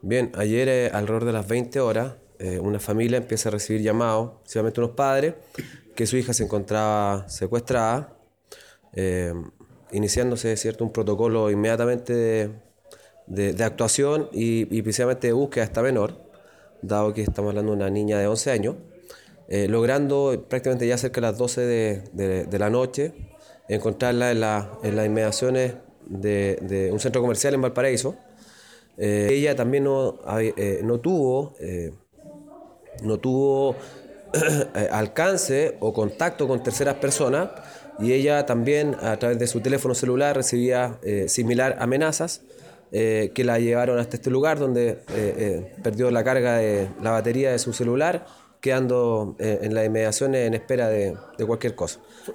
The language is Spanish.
Bien, ayer alrededor de las 20 horas, una familia empieza a recibir llamados, principalmente unos padres, que su hija se encontraba secuestrada, eh, iniciándose, ¿cierto?, un protocolo inmediatamente de actuación y precisamente de búsqueda de esta menor, dado que estamos hablando de una niña de 11 años, logrando prácticamente ya cerca de las 12 de la noche encontrarla en las inmediaciones de un centro comercial en Valparaíso. Ella también no tuvo alcance o contacto con terceras personas, y ella también a través de su teléfono celular recibía similar amenazas que la llevaron hasta este lugar donde perdió la carga de la batería de su celular, quedando en las inmediaciones en espera de cualquier cosa.